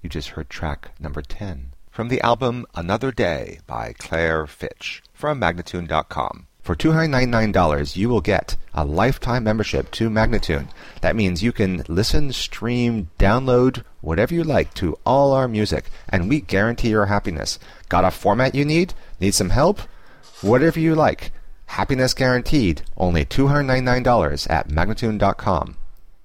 You just heard track number 10 from the album Another Day by Claire Fitch from Magnatune.com. For $299, you will get a lifetime membership to Magnatune. That means you can listen, stream, download, whatever you like to all our music, and we guarantee your happiness. Got a format you need? Need some help? Whatever you like. Happiness guaranteed. Only $299 at Magnatune.com.